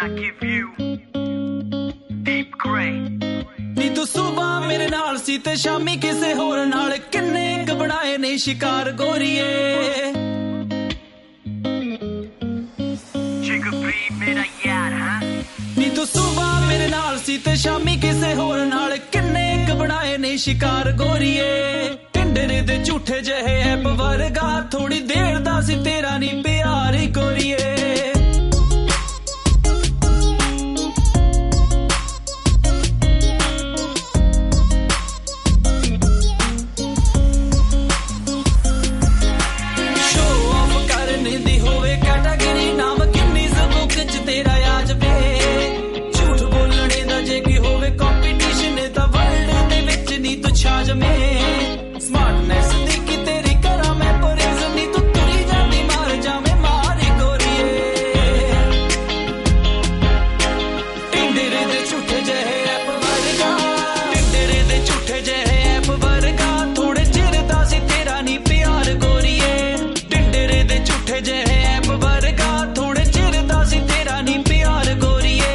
I give you deep gray ਨੀ ਤੂੰ ਸੁਬਾ ਮੇਰੇ ਨਾਲ ਸੀ ਤੇ ਸ਼ਾਮੀ ਕਿਸੇ ਹੋਰ ਨਾਲ ਕਿੰਨੇ ਕ ਬਣਾਏ ਨੇ ਸ਼ਿਕਾਰ ਗੋਰੀਏ ਜਿਗਰ ਮੇਰਾ ਯਾਰ ਹਾਂ ਨੀ ਤੂੰ ਸੁਬਾ ਮੇਰੇ ਨਾਲ ਸੀ ਤੇ ਸ਼ਾਮੀ ਕਿਸੇ ਹੋਰ ਨਾਲ ਕਿੰਨੇ ਕ ਬਣਾਏ ਨੇ ਸ਼ਿਕਾਰ ਗੋਰੀਏ ਟਿੰਡਰੇ ਦੇ ਝੂਠੇ ਜਿਹੇ ਐਪ ਵਰਗਾ ਥੋੜੀ ਦੇਰ ਦਾ ਸੀ ਤੇਰਾ ਨੀ ਪਿਆਰ ਗੋਰੀਏ Smartness देखी तेरी करा मैं परेज नी तू तुरी जाती मार जावे मारी गोरिए टिंडरे दे झूठे जहे ऐप वर्गा टिंडरे दे झूठे जहे ऐप वर्गा थोड़े चिर दा सी तेरा नी प्यार गोरिए टिंडरे दे झूठे जहे ऐप वर्गा थोड़े चिर दा सी तेरा नी प्यार गोरिए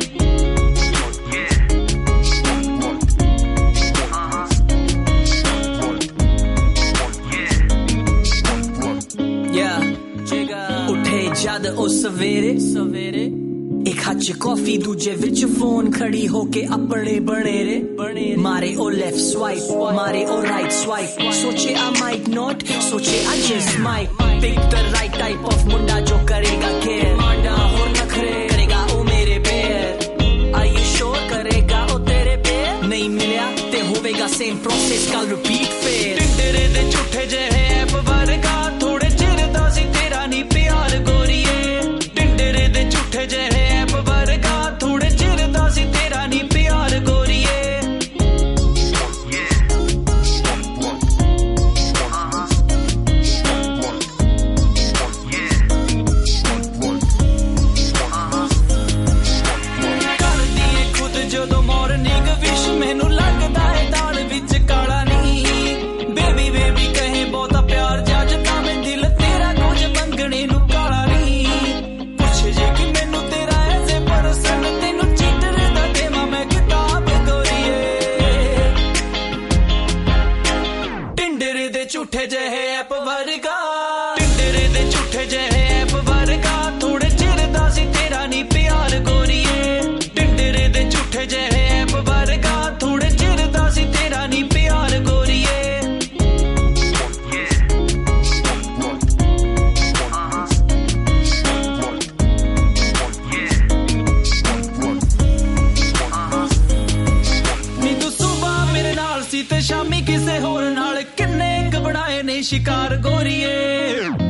जद ओ सवेरे सवेरे एक हच कॉफी दूजे विच फोन खड़ी होके अपने बनेरे मारे ओ लेफ्ट स्वाइप मारे ओ राइट स्वाइप सोचे I might not सोचे I just might pick the right type of मुंडा जो करेगा care मांडा और नखरे करेगा ओ मेरे पैर Are you sure करेगा ओ तेरे पैर नहीं मिला ते होवेगा same process का repeat फिर टिंडरे दे झूठे जहे ऐप वर्गा थोड़े चिर दा सी तेरा नी प्यार गोरिए टिंडरे दे झूठे जहे ऐप वर्गा थोड़े चिर दा सी तेरा नी प्यार गोरिए कर दिए खुद जदों मॉर्निंग विश मैनू लगदा है दाल विच काला नी बेबी बेबी कहे बहुता प्यार जजदा मैं दिल तेरा कुछ मंगने नू काला नी पुछ जे कि मैनू तेरा ऐसे परसन तेनू चीटर दा देवा मैं किताब गोरिए टिंडरे दे झूठे जहे ऐप वर्गा टिंडरे दे झूठे जहे ऐप वर्गा थोड़े चिर दा सी तेरा नी प्यार गोरिए टिंडरे दे झूठे जहे ऐप वर्गा थोड़े चिर दा सी तेरा नी प्यार गोरिए ਨੀ ਤੂੰ ਸੁਬਾ ਮੇਰੇ ਨਾਲ ਸੀ ਤੇ ਸ਼ਾਮੀ ਕਿਸੇ ਹੋਰ ਨਾਲ ਕਿੰਨੇ ਕ ਬਣਾਏ ਨੇ ਸ਼ਿਕਾਰ ਗੋਰੀਏ